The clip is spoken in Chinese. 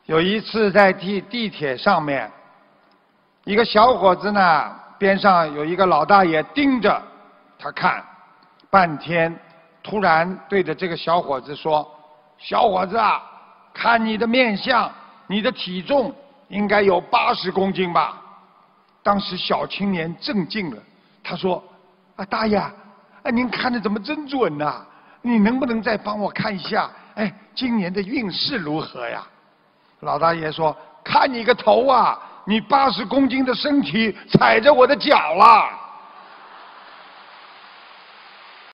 有一次在地铁上面，一个小伙子呢，边上有一个老大爷盯着他看，半天，突然对着这个小伙子说：“小伙子啊，看你的面相，你的体重应该有80公斤吧？”当时小青年震惊了，他说：“啊，大爷，您看的怎么真准呐？你能不能再帮我看一下？今年的运势如何呀？”老大爷说：“看你个头啊！你80公斤的身体踩着我的脚了。”